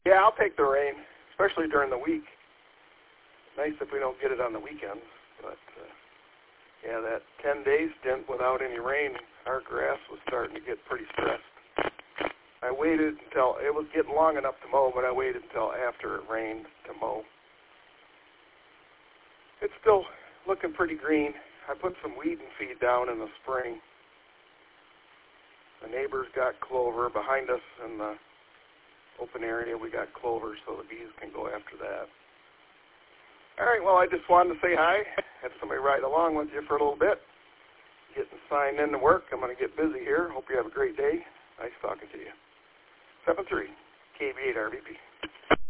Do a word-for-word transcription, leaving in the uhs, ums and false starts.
Yeah, I'll take the rain, especially during the week. Nice if we don't get it on the weekends. But, uh, yeah, that ten day stint without any rain, our grass was starting to get pretty stressed. I waited until, it was getting long enough to mow, but I waited until after it rained to mow. It's still looking pretty green. I put some weed and feed down in the spring. The neighbors got clover behind us in the open area. We got clover, so the bees can go after that. All right, well, I just wanted to say hi, have somebody ride along with you for a little bit. Getting signed in to work. I'm going to get busy here. Hope you have a great day. Nice talking to you. seven three K B eight R V P.